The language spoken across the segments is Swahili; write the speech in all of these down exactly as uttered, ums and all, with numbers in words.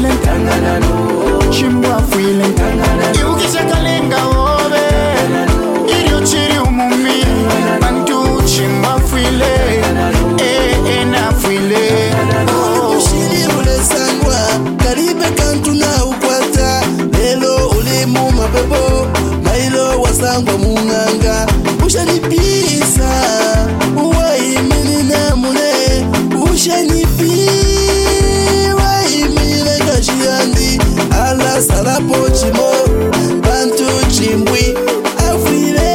feeling tangana no. Chimba feeling tangana no. Ukisha kalenga obe. Irio chiri umumi. Bantu chimba feeling. Eh eh na feeling. Ushiri ule sangwa. Karibe kantu na ukwata. Lelo ule muma bebo. Mailo wasangwa munganga. Ushani pisa. Uwai mini na mune. Ushani ala salapo chimo bantu chimbwi afile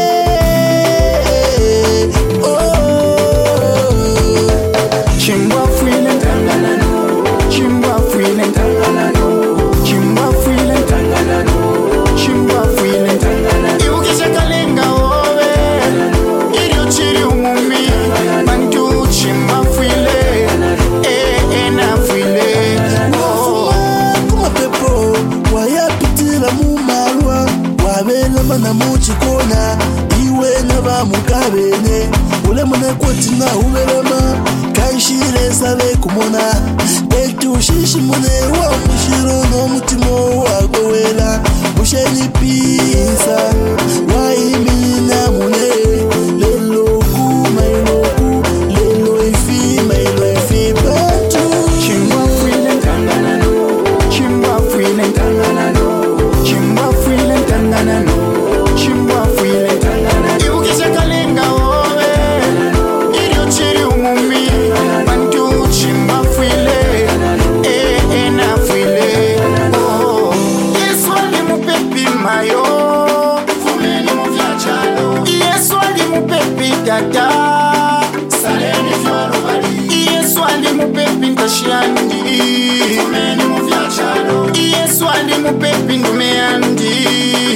oh chimba feeling tangana no. Chimba feeling tangana no. Chimba feeling tangana no. Chimba feeling tangana no. Ukisha kalenga owe irio chiri umumi bantu chimba feeling eh eh na feeling oh kuma pepo waya pitila mu marwa wabela mana mu chikona iwe na ba mukabene ule mune kwatina ubelema kanshire sale kumona etu shishi mune wa mushiro no mutimo wa gowela musheni pisa wa imina mune lelo ku mailo ku lelo ifi mailo ifi batu chimba feeling tangana no. Chimba feeling tangana no. Chimba feeling tangana no. Chimba feeling tangana no. Ukisha kalenga owe irio chiri umumi bantu chimba feeling eh eh na feeling oh Yesu alimupepi mayo fumeni mufyachalo. Yesu alimupepi dada saleni fyoro bali. Yesu alimupepi ntashiandi fumeni mufyachalo. Yesu alimupepi ndumeandi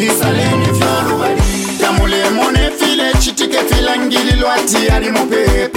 saleni fyoro bali. Tamule mone file chitike filangili lwati alimupepi.